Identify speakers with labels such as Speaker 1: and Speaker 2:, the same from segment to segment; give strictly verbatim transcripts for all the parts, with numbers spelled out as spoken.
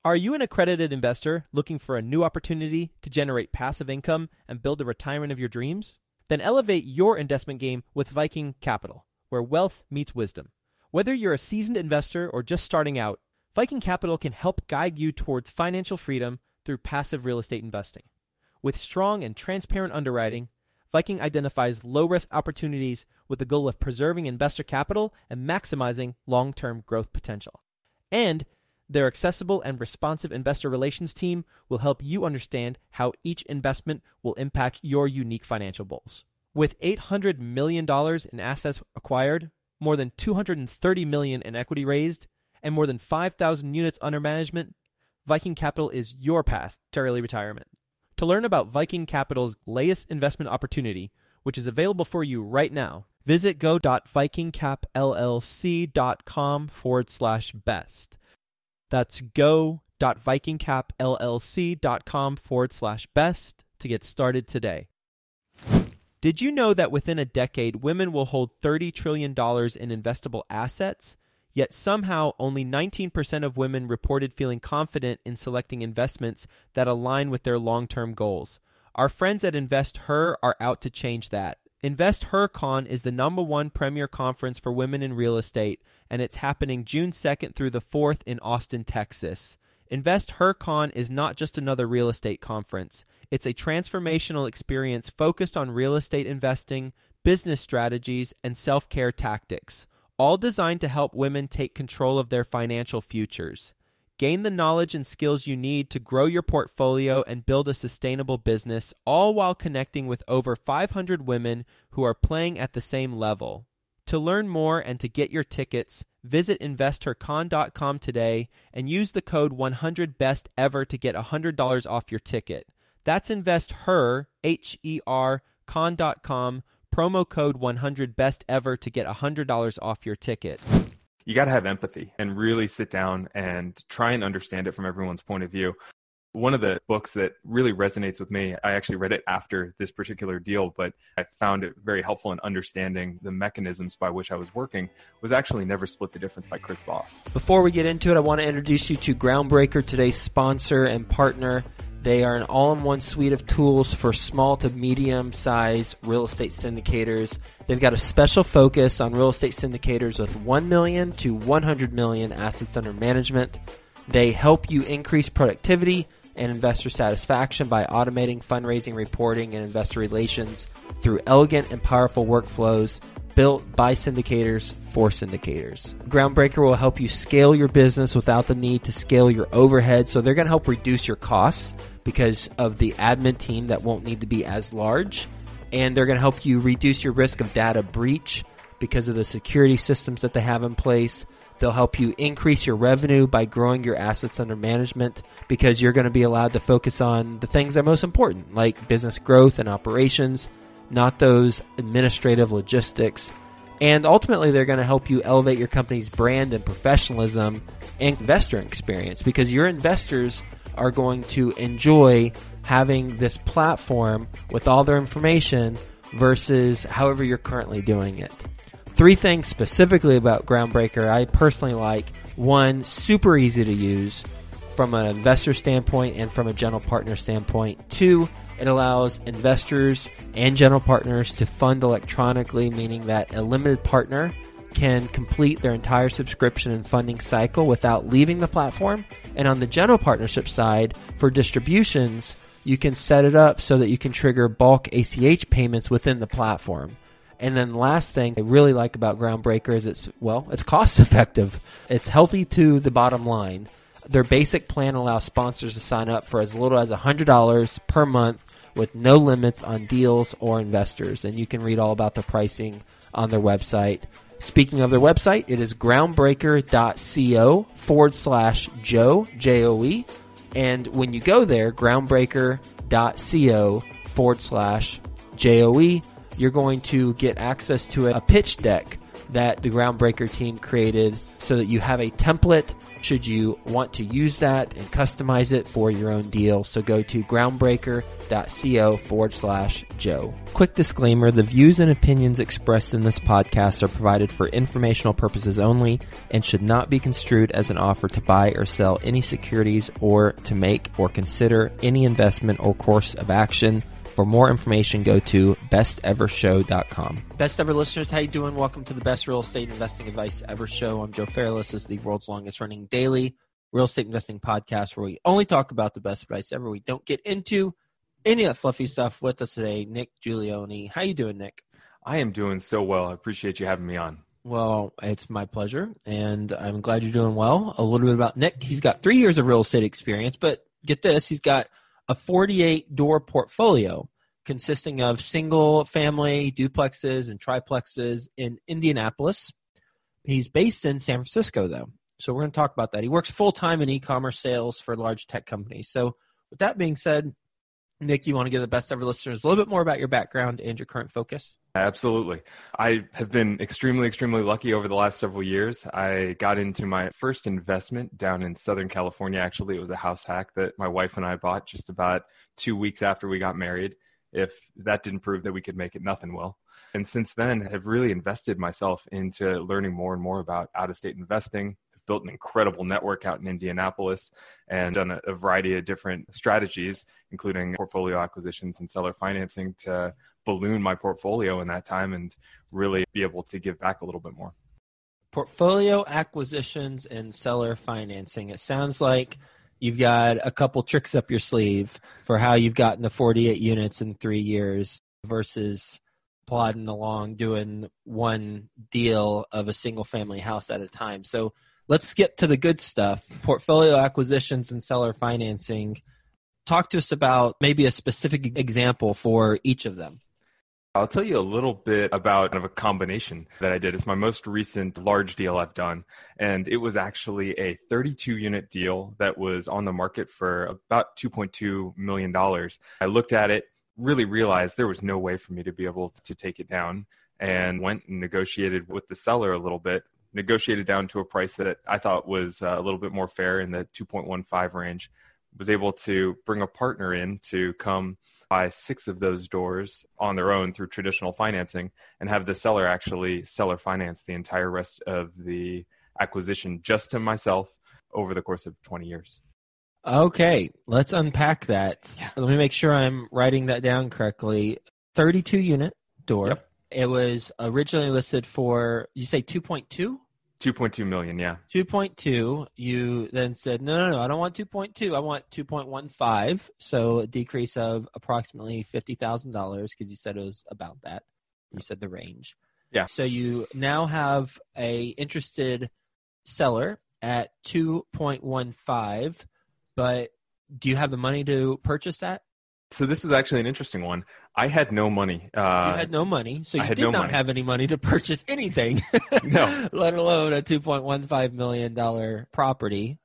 Speaker 1: Are you an accredited investor looking for a new opportunity to generate passive income and build the retirement of your dreams? Then elevate your investment game with Viking Capital, where wealth meets wisdom. Whether you're a seasoned investor or just starting out, Viking Capital can help guide you towards financial freedom through passive real estate investing. With strong and transparent underwriting, Viking identifies low-risk opportunities with the goal of preserving investor capital and maximizing long-term growth potential. And their accessible and responsive investor relations team will help you understand how each investment will impact your unique financial goals. With eight hundred million dollars in assets acquired, more than two hundred thirty million dollars in equity raised, and more than five thousand units under management, Viking Capital is your path to early retirement. To learn about Viking Capital's latest investment opportunity, which is available for you right now, visit go.vikingcapllc.com forward slash best. That's go.vikingcapllc.com forward slash best to get started today. Did you know that within a decade, women will hold thirty trillion dollars in investable assets? Yet somehow only nineteen percent of women reported feeling confident in selecting investments that align with their long-term goals. Our friends at InvestHer are out to change that. InvestHerCon is the number one premier conference for women in real estate, and it's happening June second through the fourth in Austin, Texas. InvestHerCon is not just another real estate conference. It's a transformational experience focused on real estate investing, business strategies, and self-care tactics, all designed to help women take control of their financial futures. Gain the knowledge and skills you need to grow your portfolio and build a sustainable business, all while connecting with over five hundred women who are playing at the same level. To learn more and to get your tickets, visit investor con dot com today and use the code one hundred best ever to get one hundred dollars off your ticket. That's InvestHer, H E R, con dot com, promo code one hundred best ever to get one hundred dollars off your ticket.
Speaker 2: You got to have empathy and really sit down and try and understand it from everyone's point of view. One of the books that really resonates with me, I actually read it after this particular deal, but I found it very helpful in understanding the mechanisms by which I was working, was actually Never Split the Difference by Chris Voss.
Speaker 3: Before we get into it, I want to introduce you to Groundbreaker, today's sponsor and partner. They are an all-in-one suite of tools for small to medium-sized real estate syndicators. They've got a special focus on real estate syndicators with one million to one hundred million assets under management. They help you increase productivity and investor satisfaction by automating fundraising, reporting, and investor relations through elegant and powerful workflows built by syndicators for syndicators. Groundbreaker will help you scale your business without the need to scale your overhead. So they're going to help reduce your costs because of the admin team that won't need to be as large. And they're going to help you reduce your risk of data breach because of the security systems that they have in place. They'll help you increase your revenue by growing your assets under management because you're going to be allowed to focus on the things that are most important, like business growth and operations, not those administrative logistics. And ultimately, they're going to help you elevate your company's brand and professionalism and investor experience because your investors are going to enjoy having this platform with all their information versus however you're currently doing it. Three things specifically about Groundbreaker I personally like. One, super easy to use from an investor standpoint and from a general partner standpoint. Two, it allows investors and general partners to fund electronically, meaning that a limited partner can complete their entire subscription and funding cycle without leaving the platform. And on the general partnership side, for distributions, you can set it up so that you can trigger bulk A C H payments within the platform. And then the last thing I really like about Groundbreaker is it's, well, it's cost effective. It's healthy to the bottom line. Their basic plan allows sponsors to sign up for as little as one hundred dollars per month with no limits on deals or investors. And you can read all about the pricing on their website. Speaking of their website, it is groundbreaker.co forward slash Joe, J O E. And when you go there, groundbreaker.co forward slash J O E, you're going to get access to a pitch deck that the Groundbreaker team created so that you have a template should you want to use that and customize it for your own deal. So go to groundbreaker.co forward slash Joe. Quick disclaimer, the views and opinions expressed in this podcast are provided for informational purposes only and should not be construed as an offer to buy or sell any securities or to make or consider any investment or course of action. For more information, go to best ever show dot com. Best Ever listeners, how you doing? Welcome to the Best Real Estate Investing Advice Ever Show. I'm Joe Fairless. This is the world's longest running daily real estate investing podcast where we only talk about the best advice ever. We don't get into any of that fluffy stuff. With us today, Nick Giulioni. How you doing, Nick?
Speaker 2: I am doing so well. I appreciate you having me on.
Speaker 3: Well, it's my pleasure, and I'm glad you're doing well. A little bit about Nick. He's got three years of real estate experience, but get this, he's got a forty-eight door portfolio consisting of single-family duplexes and triplexes in Indianapolis. He's based in San Francisco, though, so we're going to talk about that. He works full-time in e-commerce sales for large tech companies. So with that being said, Nick, you want to give the Best Ever listeners a little bit more about your background and your current focus?
Speaker 2: Absolutely. I have been extremely, extremely lucky over the last several years. I got into my first investment down in Southern California. Actually, it was a house hack that my wife and I bought just about two weeks after we got married. If that didn't prove that we could make it, nothing will. And since then, have really invested myself into learning more and more about out-of-state investing. I've built an incredible network out in Indianapolis and done a, a variety of different strategies, including portfolio acquisitions and seller financing to balloon my portfolio in that time and really be able to give back a little bit more.
Speaker 3: Portfolio acquisitions and seller financing. It sounds like you've got a couple tricks up your sleeve for how you've gotten the forty-eight units in three years versus plodding along doing one deal of a single family house at a time. So let's skip to the good stuff. Portfolio acquisitions and seller financing. Talk to us about maybe a specific example for each of them.
Speaker 2: I'll tell you a little bit about kind of a combination that I did. It's my most recent large deal I've done. And it was actually a thirty-two unit deal that was on the market for about two point two million dollars. I looked at it, really realized there was no way for me to be able to take it down, and went and negotiated with the seller a little bit, negotiated down to a price that I thought was a little bit more fair in the two point one five range. Was able to bring a partner in to come buy six of those doors on their own through traditional financing and have the seller actually seller finance the entire rest of the acquisition just to myself over the course of twenty years.
Speaker 3: Okay, let's unpack that.
Speaker 2: Yeah.
Speaker 3: Let me make sure I'm writing that down correctly. thirty-two unit door.
Speaker 2: Yep.
Speaker 3: It was originally listed for, you say two point two?
Speaker 2: two point two million, yeah.
Speaker 3: two point two, you then said, no, no, no, I don't want two point two. I want two point one five. So a decrease of approximately fifty thousand dollars because you said it was about that. You said the range.
Speaker 2: Yeah.
Speaker 3: So you now have a interested seller at two point one five, but do you have the money to purchase that?
Speaker 2: So this is actually an interesting one. I had no money. Uh,
Speaker 3: you had no money, so you
Speaker 2: I had
Speaker 3: did
Speaker 2: no
Speaker 3: not
Speaker 2: money.
Speaker 3: have any money to purchase anything,
Speaker 2: No.
Speaker 3: let alone a two point one five million dollars property.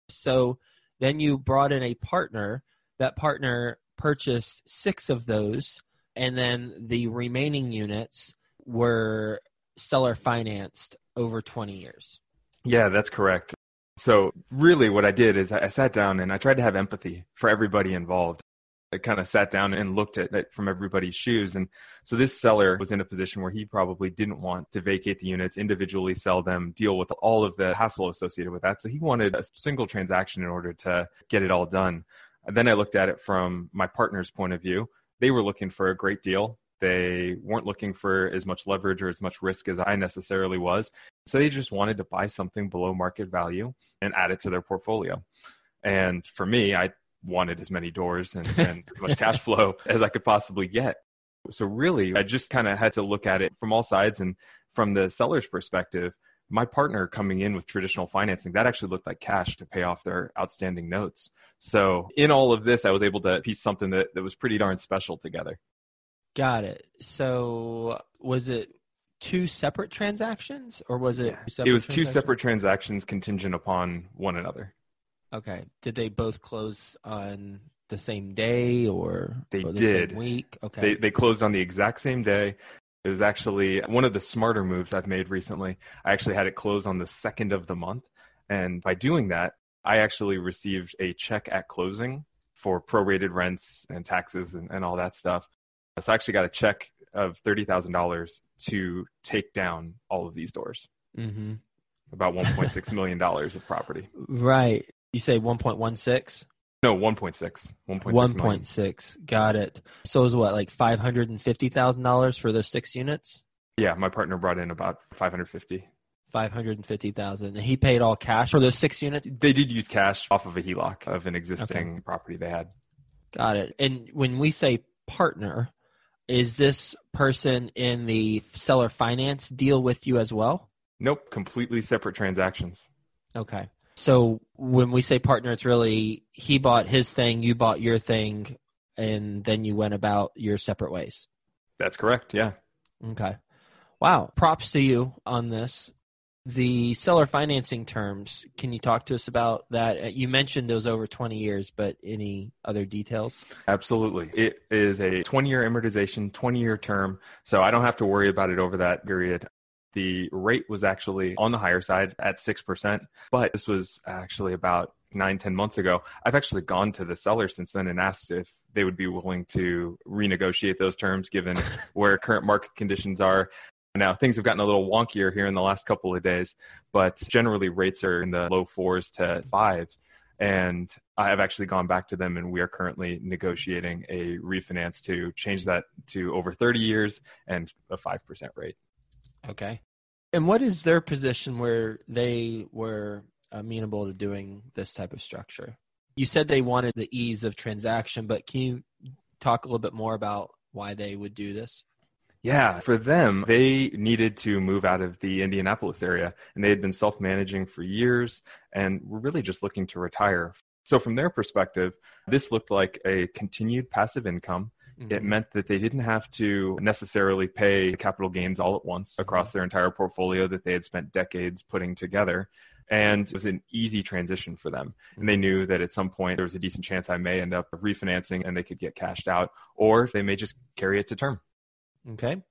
Speaker 3: So then you brought in a partner. That partner purchased six of those, and then the remaining units were seller financed over twenty years.
Speaker 2: Yeah, that's correct. So really what I did is I sat down and I tried to have empathy for everybody involved. I kind of sat down and looked at it from everybody's shoes. And so this seller was in a position where he probably didn't want to vacate the units, individually sell them, deal with all of the hassle associated with that. So he wanted a single transaction in order to get it all done. And then I looked at it from my partner's point of view. They were looking for a great deal. They weren't looking for as much leverage or as much risk as I necessarily was. So they just wanted to buy something below market value and add it to their portfolio. And for me, I wanted as many doors and, and as much cash flow as I could possibly get. So really, I just kind of had to look at it from all sides. And from the seller's perspective, my partner coming in with traditional financing, that actually looked like cash to pay off their outstanding notes. So in all of this, I was able to piece something that, that was pretty darn special together.
Speaker 3: Got it. So was it two separate transactions or was it?
Speaker 2: Yeah. It was two separate transactions contingent upon one another.
Speaker 3: Okay. Did they both close on the same day or
Speaker 2: they
Speaker 3: or the
Speaker 2: did
Speaker 3: same week? Okay.
Speaker 2: They they closed on the exact same day. It was actually one of the smarter moves I've made recently. I actually had it close on the second of the month. And by doing that, I actually received a check at closing for prorated rents and taxes and, and all that stuff. So I actually got a check of thirty thousand dollars to take down all of these doors.
Speaker 3: Mm-hmm.
Speaker 2: About one point six million dollars of property.
Speaker 3: Right. You say one point one six?
Speaker 2: No, one point six. one point six
Speaker 3: one point six. Got it. So it was what, like five hundred fifty thousand dollars for those six units?
Speaker 2: Yeah, my partner brought in about five hundred fifty thousand dollars.
Speaker 3: five hundred fifty thousand dollars. And he paid all cash for those six units?
Speaker 2: They did use cash off of a H E L O C of an existing
Speaker 3: Okay.
Speaker 2: property they had.
Speaker 3: Got it. And when we say partner, is this person in the seller finance deal with you as well?
Speaker 2: Nope, completely separate transactions.
Speaker 3: Okay. So when we say partner, it's really he bought his thing, you bought your thing, and then you went about your separate ways.
Speaker 2: That's correct, yeah.
Speaker 3: Okay. Wow. Props to you on this. The seller financing terms, can you talk to us about that? You mentioned it was over twenty years, but any other details?
Speaker 2: Absolutely. It is a twenty-year amortization, twenty-year term, so I don't have to worry about it over that period. The rate was actually on the higher side at six percent, but this was actually about nine, ten months ago. I've actually gone to the seller since then and asked if they would be willing to renegotiate those terms given where current market conditions are. Now, things have gotten a little wonkier here in the last couple of days, but generally rates are in the low fours to five. And I have actually gone back to them, and we are currently negotiating a refinance to change that to over thirty years and a five percent rate.
Speaker 3: Okay. And what is their position where they were amenable to doing this type of structure? You said they wanted the ease of transaction, but can you talk a little bit more about why they would do this?
Speaker 2: Yeah, for them, they needed to move out of the Indianapolis area, and they had been self-managing for years and were really just looking to retire. So from their perspective, this looked like a continued passive income. Mm-hmm. It meant that they didn't have to necessarily pay capital gains all at once across mm-hmm. their entire portfolio that they had spent decades putting together. And it was an easy transition for them. And they knew that at some point there was a decent chance I may end up refinancing and they could get cashed out, or they may just carry it to term.
Speaker 3: Okay.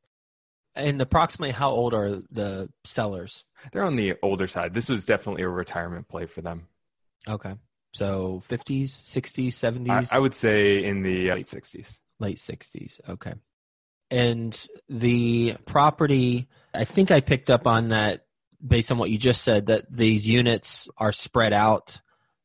Speaker 3: And approximately how old are the sellers?
Speaker 2: They're on the older side. This was definitely a retirement play for them.
Speaker 3: Okay. So fifties, sixties, seventies?
Speaker 2: I, I would say in the late sixties.
Speaker 3: Late sixties. Okay. And the property, I think I picked up on that based on what you just said, that these units are spread out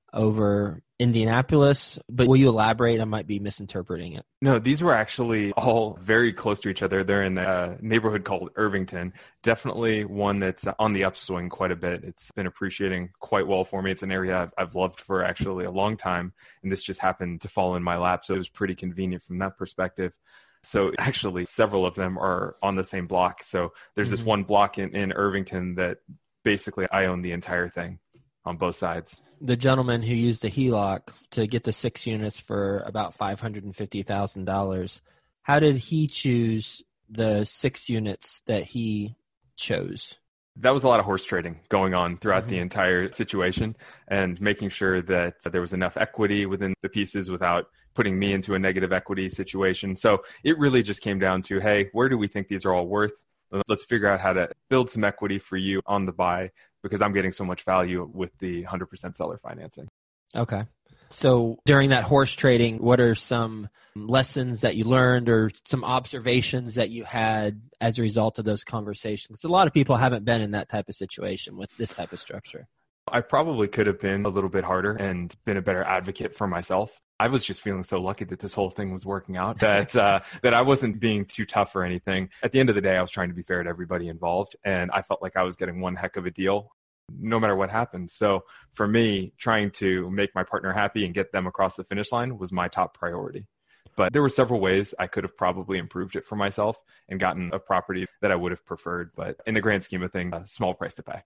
Speaker 3: over Indianapolis, but will you elaborate? I might be misinterpreting it.
Speaker 2: No, these were actually all very close to each other. They're in a neighborhood called Irvington. Definitely one that's on the upswing quite a bit. It's been appreciating quite well for me. It's an area I've, I've loved for actually a long time, and this just happened to fall in my lap, so it was pretty convenient from that perspective. So actually, several of them are on the same block. So there's mm-hmm. this one block in, in Irvington that basically I own the entire thing on both sides.
Speaker 3: The gentleman who used a H E L O C to get the six units for about five hundred fifty thousand dollars, how did he choose the six units that he chose?
Speaker 2: That was a lot of horse trading going on throughout mm-hmm. the entire situation, and making sure that there was enough equity within the pieces without putting me into a negative equity situation. So it really just came down to, hey, where do we think these are all worth? Let's figure out how to build some equity for you on the buy, because I'm getting so much value with the one hundred percent seller financing.
Speaker 3: Okay. So during that horse trading, what are some lessons that you learned or some observations that you had as a result of those conversations? A lot of people haven't been in that type of situation with this type of structure.
Speaker 2: I probably could have been a little bit harder and been a better advocate for myself. I was just feeling so lucky that this whole thing was working out, that uh, that I wasn't being too tough or anything. At the end of the day, I was trying to be fair to everybody involved, and I felt like I was getting one heck of a deal no matter what happened. So for me, trying to make my partner happy and get them across the finish line was my top priority. But there were several ways I could have probably improved it for myself and gotten a property that I would have preferred. But in the grand scheme of things, a small price to pay.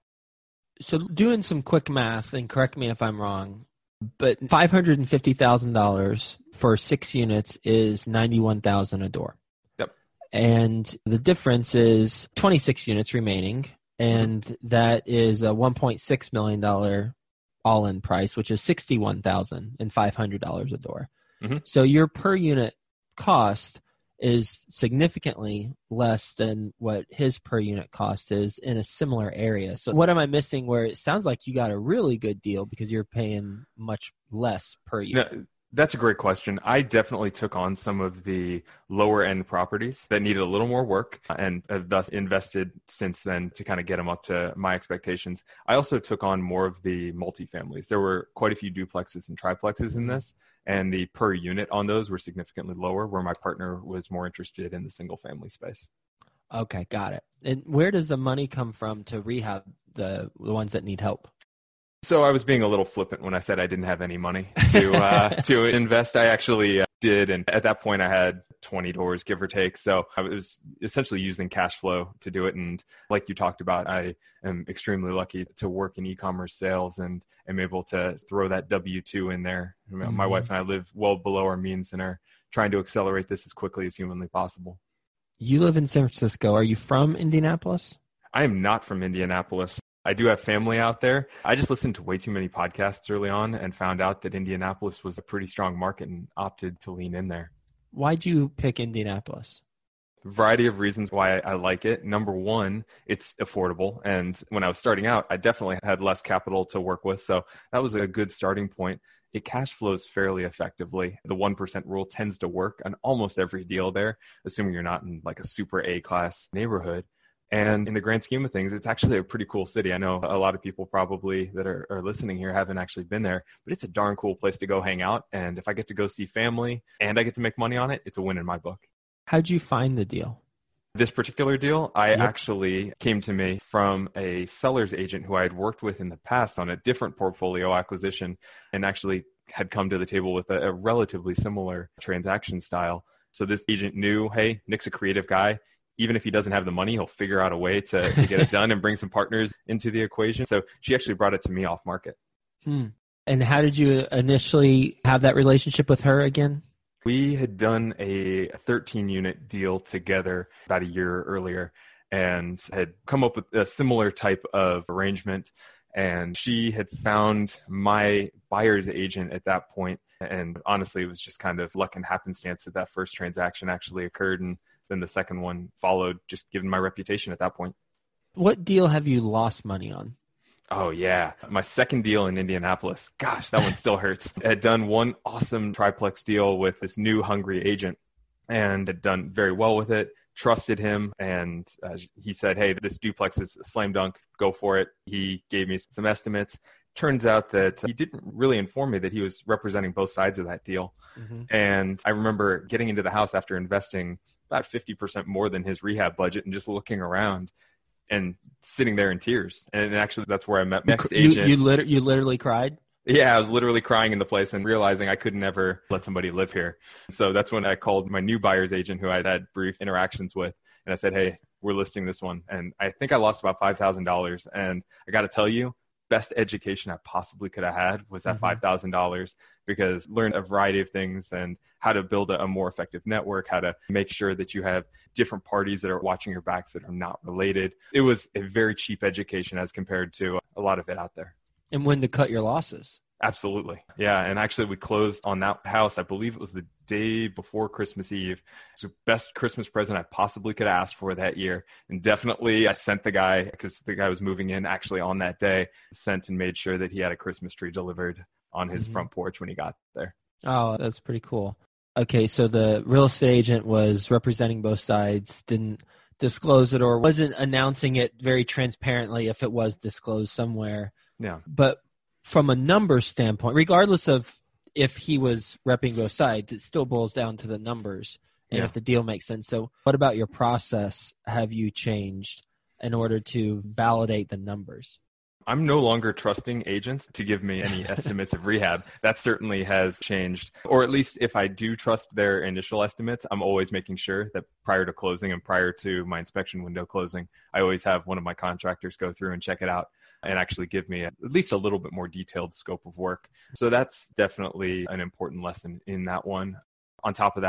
Speaker 3: So doing some quick math, and correct me if I'm wrong, but five hundred fifty thousand dollars for six units is ninety-one thousand dollars a door.
Speaker 2: Yep.
Speaker 3: And the difference is twenty-six units remaining, and mm-hmm. that is a one point six million dollars all-in price, which is sixty-one thousand five hundred dollars a door. Mm-hmm. So your per unit cost is significantly less than what his per unit cost is in a similar area. So what am I missing where it sounds like you got a really good deal because you're paying much less per unit?
Speaker 2: No, that's a great question. I definitely took on some of the lower end properties that needed a little more work and have thus invested since then to kind of get them up to my expectations. I also took on more of the multifamilies. There were quite a few duplexes and triplexes in this, and the per unit on those were significantly lower, where my partner was more interested in the single family space.
Speaker 3: Okay, got it. And where does the money come from to rehab the, the ones that need help?
Speaker 2: So I was being a little flippant when I said I didn't have any money to uh, to invest. I actually uh, did, and at that point I had twenty doors, give or take. So I was essentially using cash flow to do it. And like you talked about, I am extremely lucky to work in e-commerce sales and am able to throw that W two in there. Mm-hmm. My wife and I live well below our means and are trying to accelerate this as quickly as humanly possible.
Speaker 3: You live in San Francisco. Are you from Indianapolis?
Speaker 2: I am not from Indianapolis. I do have family out there. I just listened to way too many podcasts early on and found out that Indianapolis was a pretty strong market and opted to lean in there.
Speaker 3: Why'd you pick Indianapolis?
Speaker 2: A variety of reasons why I like it. Number one, it's affordable. And when I was starting out, I definitely had less capital to work with. So that was a good starting point. It cash flows fairly effectively. The one percent rule tends to work on almost every deal there, assuming you're not in like a super A-class neighborhood. And in the grand scheme of things, it's actually a pretty cool city. I know a lot of people probably that are, are listening here haven't actually been there, but it's a darn cool place to go hang out. And if I get to go see family and I get to make money on it, it's a win in my book.
Speaker 3: How'd you find the deal?
Speaker 2: This particular deal, I
Speaker 3: Yep.
Speaker 2: actually came to me from a seller's agent who I had worked with in the past on a different portfolio acquisition and actually had come to the table with a, a relatively similar transaction style. So this agent knew, hey, Nick's a creative guy. Even if he doesn't have the money, he'll figure out a way to, to get it done and bring some partners into the equation. So she actually brought it to me off market.
Speaker 3: Hmm. And how did you initially have that relationship with her again?
Speaker 2: We had done a thirteen unit deal together about a year earlier and had come up with a similar type of arrangement. And she had found my buyer's agent at that point. And honestly, it was just kind of luck and happenstance that that first transaction actually occurred. And then the second one followed, just given my reputation at that point.
Speaker 3: What deal have you lost money on?
Speaker 2: Oh, yeah. My second deal in Indianapolis. Gosh, that one still hurts. I had done one awesome triplex deal with this new hungry agent and had done very well with it, trusted him. And uh, he said, hey, this duplex is a slam dunk. Go for it. He gave me some estimates. Turns out that he didn't really inform me that he was representing both sides of that deal. Mm-hmm. And I remember getting into the house after investing about fifty percent more than his rehab budget and just looking around and sitting there in tears. And actually, that's where I met next
Speaker 3: you,
Speaker 2: agent.
Speaker 3: You, liter- you literally cried?
Speaker 2: Yeah, I was literally crying in the place and realizing I could never let somebody live here. So that's when I called my new buyer's agent who I'd had brief interactions with. And I said, hey, we're listing this one. And I think I lost about five thousand dollars. And I got to tell you, best education I possibly could have had was that mm-hmm. five thousand dollars, because learned a variety of things and how to build a, a more effective network, how to make sure that you have different parties that are watching your backs that are not related. It was a very cheap education as compared to a lot of it out there.
Speaker 3: And when to cut your losses.
Speaker 2: Absolutely. Yeah. And actually we closed on that house. I believe it was the day before Christmas Eve. It's the best Christmas present I possibly could ask for that year. And definitely I sent the guy, because the guy was moving in actually on that day, sent and made sure that he had a Christmas tree delivered on his mm-hmm. front porch when he got there.
Speaker 3: Oh, that's pretty cool. Okay. So the real estate agent was representing both sides, didn't disclose it or wasn't announcing it very transparently if it was disclosed somewhere.
Speaker 2: Yeah.
Speaker 3: But from a number standpoint, regardless of if he was repping both sides, it still boils down to the numbers and yeah. if the deal makes sense. So what about your process have you changed in order to validate the numbers?
Speaker 2: I'm no longer trusting agents to give me any estimates of rehab. That certainly has changed. Or at least if I do trust their initial estimates, I'm always making sure that prior to closing and prior to my inspection window closing, I always have one of my contractors go through and check it out and actually give me a, at least a little bit more detailed scope of work. So that's definitely an important lesson in that one. On top of that,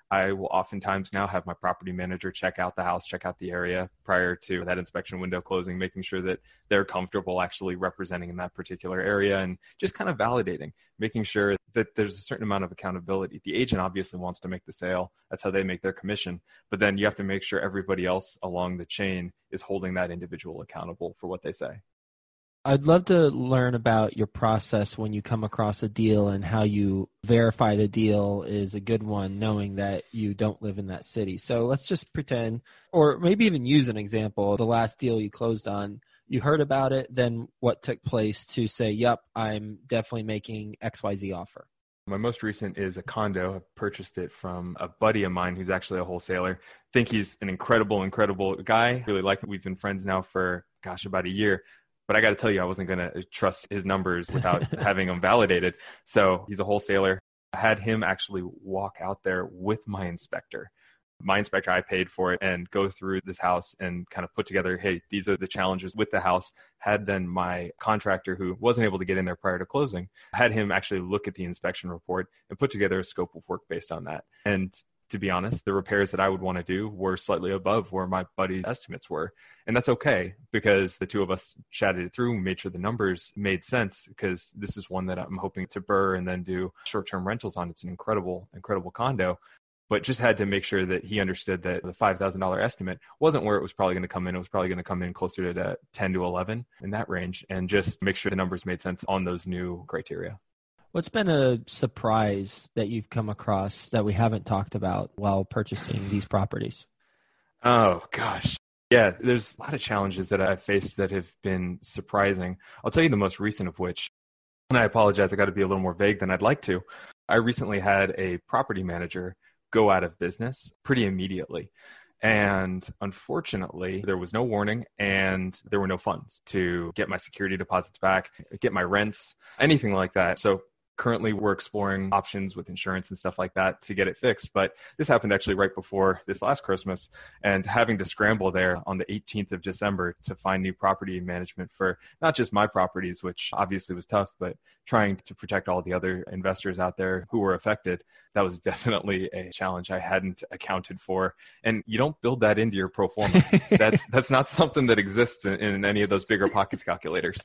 Speaker 2: I will oftentimes now have my property manager check out the house, check out the area prior to that inspection window closing, making sure that they're comfortable actually representing in that particular area and just kind of validating, making sure that there's a certain amount of accountability. The agent obviously wants to make the sale. That's how they make their commission. But then you have to make sure everybody else along the chain is holding that individual accountable for what they say.
Speaker 3: I'd love to learn about your process when you come across a deal and how you verify the deal is a good one, knowing that you don't live in that city. So let's just pretend, or maybe even use an example, the last deal you closed on, you heard about it, then what took place to say, yep, I'm definitely making X Y Z offer?
Speaker 2: My most recent is a condo. I purchased it from a buddy of mine who's actually a wholesaler. I think he's an incredible, incredible guy. Really like him. We've been friends now for, gosh, about a year. But I got to tell you, I wasn't going to trust his numbers without having them validated. So he's a wholesaler. I had him actually walk out there with my inspector. My inspector, I paid for it, and go through this house and kind of put together, hey, these are the challenges with the house. Had then my contractor, who wasn't able to get in there prior to closing, had him actually look at the inspection report and put together a scope of work based on that. And to be honest, the repairs that I would want to do were slightly above where my buddy's estimates were. And that's okay, because the two of us chatted it through and made sure the numbers made sense, because this is one that I'm hoping to burr and then do short-term rentals on. It's an incredible, incredible condo, but just had to make sure that he understood that the five thousand dollars estimate wasn't where it was probably going to come in. It was probably going to come in closer to ten to eleven in that range, and just make sure the numbers made sense on those new criteria.
Speaker 3: What's been a surprise that you've come across that we haven't talked about while purchasing these properties?
Speaker 2: Oh, gosh. Yeah, there's a lot of challenges that I've faced that have been surprising. I'll tell you the most recent of which, and I apologize, I got to be a little more vague than I'd like to. I recently had a property manager go out of business pretty immediately. And unfortunately, there was no warning and there were no funds to get my security deposits back, get my rents, anything like that. So currently, we're exploring options with insurance and stuff like that to get it fixed. But this happened actually right before this last Christmas, and having to scramble there on the eighteenth of December to find new property management for not just my properties, which obviously was tough, but trying to protect all the other investors out there who were affected. That was definitely a challenge I hadn't accounted for. And you don't build that into your pro forma. That's that's not something that exists in, in any of those bigger pockets calculators.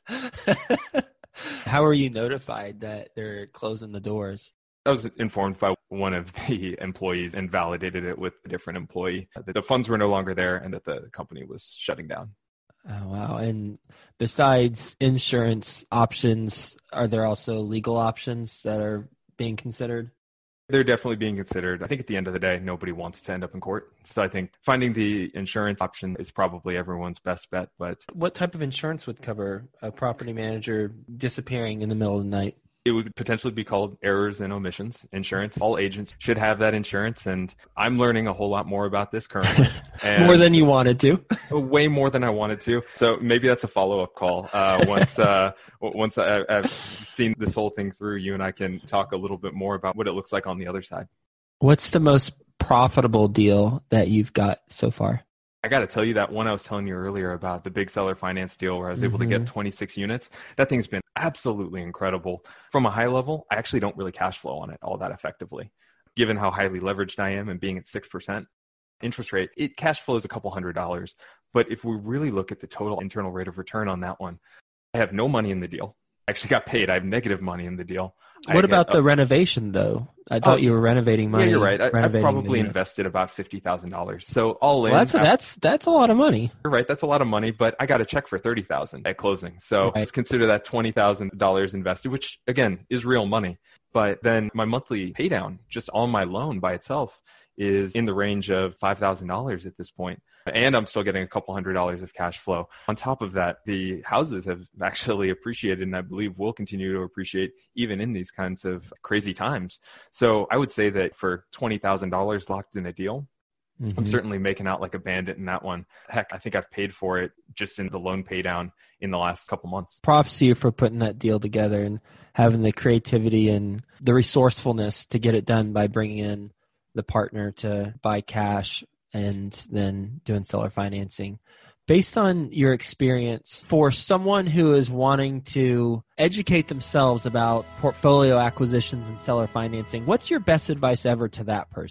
Speaker 3: How are you notified that they're closing the doors?
Speaker 2: I was informed by one of the employees and validated it with a different employee that the funds were no longer there and that the company was shutting down.
Speaker 3: Oh, wow. And besides insurance options, are there also legal options that are being considered?
Speaker 2: They're definitely being considered. I think at the end of the day, nobody wants to end up in court. So I think finding the insurance option is probably everyone's best bet. But
Speaker 3: what type of insurance would cover a property manager disappearing in the middle of the night?
Speaker 2: It would potentially be called errors and omissions insurance. All agents should have that insurance. And I'm learning a whole lot more about this currently. And
Speaker 3: more than you wanted to.
Speaker 2: Way more than I wanted to. So maybe that's a follow-up call. Uh, once uh, once I, I've seen this whole thing through, you and I can talk a little bit more about what it looks like on the other side.
Speaker 3: What's the most profitable deal that you've got so far?
Speaker 2: I got to tell you that one I was telling you earlier about, the big seller finance deal where I was mm-hmm. able to get twenty-six units. That thing's been absolutely incredible. From a high level, I actually don't really cash flow on it all that effectively. Given how highly leveraged I am and being at six percent interest rate, it cash flows a couple hundred dollars. But if we really look at the total internal rate of return on that one, I have no money in the deal. I actually got paid. I have negative money in the deal.
Speaker 3: What I about get, the uh, renovation, though? I thought oh, you were renovating money.
Speaker 2: Yeah, you're right. I, I've probably invested about fifty thousand dollars. So all in.
Speaker 3: Well, that's, a, that's, that's a lot of money.
Speaker 2: You're right. That's a lot of money, but I got a check for thirty thousand dollars at closing. So right. Let's consider that twenty thousand dollars invested, which, again, is real money. But then my monthly pay down just on my loan by itself is in the range of five thousand dollars at this point. And I'm still getting a couple hundred dollars of cash flow. On top of that, the houses have actually appreciated, and I believe will continue to appreciate even in these kinds of crazy times. So I would say that for twenty thousand dollars locked in a deal, mm-hmm. I'm certainly making out like a bandit in that one. Heck, I think I've paid for it just in the loan pay down in the last couple months.
Speaker 3: Props to you for putting that deal together and having the creativity and the resourcefulness to get it done by bringing in the partner to buy cash and then doing seller financing. Based on your experience, for someone who is wanting to educate themselves about portfolio acquisitions and seller financing, what's your best advice ever to that person?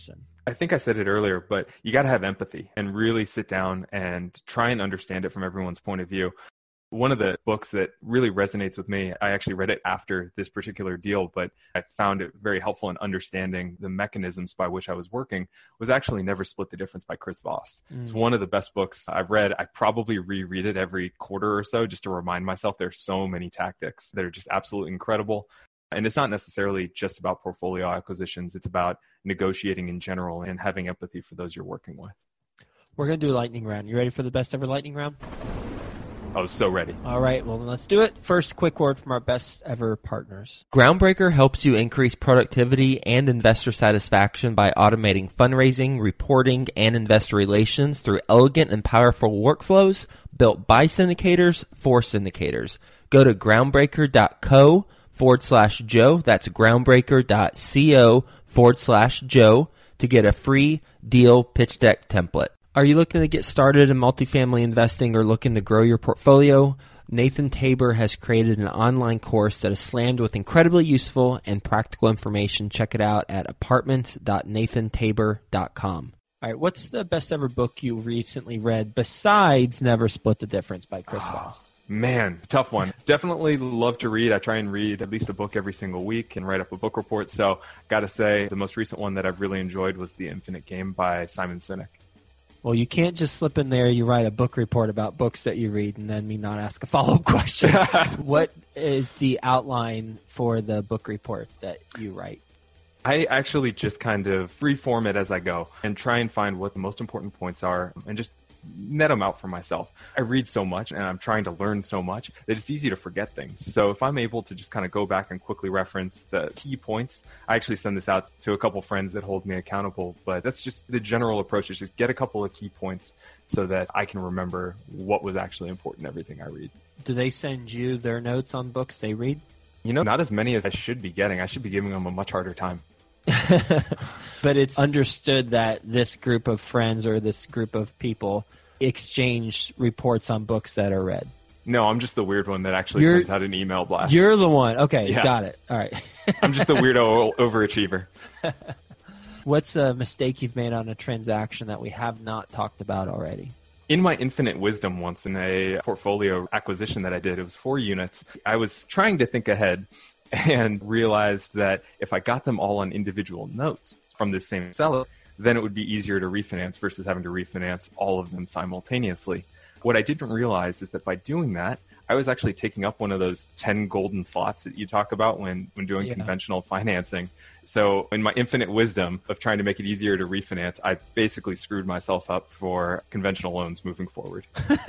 Speaker 2: I think I said it earlier, but you got to have empathy and really sit down and try and understand it from everyone's point of view. One of the books that really resonates with me, I actually read it after this particular deal, but I found it very helpful in understanding the mechanisms by which I was working, was actually Never Split the Difference by Chris Voss. Mm. It's one of the best books I've read. I probably reread it every quarter or so just to remind myself there's so many tactics that are just absolutely incredible. And it's not necessarily just about portfolio acquisitions. It's about negotiating in general and having empathy for those you're working with.
Speaker 3: We're going to do a lightning round. You ready for the best ever lightning round?
Speaker 2: Oh, so ready.
Speaker 3: All right, well, then let's do it. First, quick word from our best ever partners.
Speaker 1: Groundbreaker helps you increase productivity and investor satisfaction by automating fundraising, reporting, and investor relations through elegant and powerful workflows built by syndicators for syndicators. Go to groundbreaker.co forward slash Joe. That's groundbreaker.co forward slash Joe to get a free deal pitch deck template. Are you looking to get started in multifamily investing or looking to grow your portfolio? Nathan Tabor has created an online course that is slammed with incredibly useful and practical information. Check it out at apartments dot nathan tabor dot com. All right, what's the best ever book you recently read besides Never Split the Difference by Chris Voss?
Speaker 2: Oh, man, tough one. Definitely love to read. I try and read at least a book every single week and write up a book report. So got to say the most recent one that I've really enjoyed was The Infinite Game by Simon Sinek.
Speaker 3: Well, you can't just slip in there, you write a book report about books that you read, and then me not ask a follow-up question. What is the outline for the book report that you write?
Speaker 2: I actually just kind of freeform it as I go and try and find what the most important points are and just net them out for myself. I read so much and I'm trying to learn so much that it's easy to forget things. So if I'm able to just kind of go back and quickly reference the key points, I actually send this out to a couple friends that hold me accountable. But that's just the general approach, is just get a couple of key points so that I can remember what was actually important in everything I read.
Speaker 3: Do they send you their notes on books they read?
Speaker 2: You know, not as many as I should be getting. I should be giving them a much harder time.
Speaker 3: But it's understood that this group of friends or this group of people exchange reports on books that are read.
Speaker 2: No, I'm just the weird one that actually
Speaker 3: you're,
Speaker 2: sends out an email blast.
Speaker 3: You're the one. Okay,
Speaker 2: yeah.
Speaker 3: Got it. All right.
Speaker 2: I'm just the weirdo overachiever.
Speaker 3: What's a mistake you've made on a transaction that we have not talked about already?
Speaker 2: In my infinite wisdom once in a portfolio acquisition that I did, it was four units. I was trying to think ahead and realized that if I got them all on individual notes from this same seller, then it would be easier to refinance versus having to refinance all of them simultaneously. What I didn't realize is that by doing that, I was actually taking up one of those ten golden slots that you talk about when, when doing yeah. conventional financing. So in my infinite wisdom of trying to make it easier to refinance, I basically screwed myself up for conventional loans moving forward.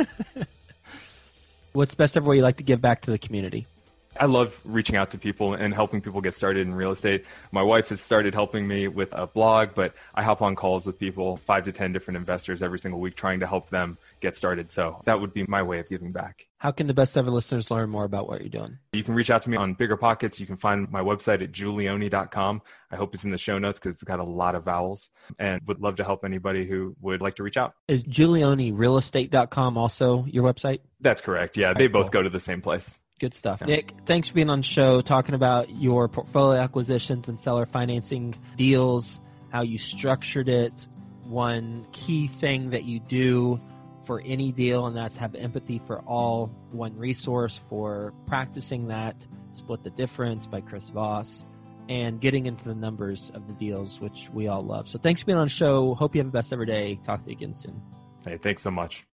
Speaker 3: What's the best ever way you like to give back to the community?
Speaker 2: I love reaching out to people and helping people get started in real estate. My wife has started helping me with a blog, but I hop on calls with people, five to ten different investors every single week, trying to help them get started. So that would be my way of giving back.
Speaker 3: How can the best ever listeners learn more about what you're doing?
Speaker 2: You can reach out to me on BiggerPockets. You can find my website at Giulioni dot com. I hope it's in the show notes because it's got a lot of vowels, and would love to help anybody who would like to reach out.
Speaker 3: Is Giulioni Real Estate dot com also your website?
Speaker 2: That's correct. Yeah, they both go to the same place.
Speaker 3: Good stuff. Yeah. Nick, thanks for being on the show, talking about your portfolio acquisitions and seller financing deals, how you structured it, one key thing that you do for any deal, and that's have empathy for all, one resource for practicing that, Split the Difference by Chris Voss, and getting into the numbers of the deals, which we all love. So thanks for being on the show. Hope you have the best ever day. Talk to you again soon.
Speaker 2: Hey, thanks so much.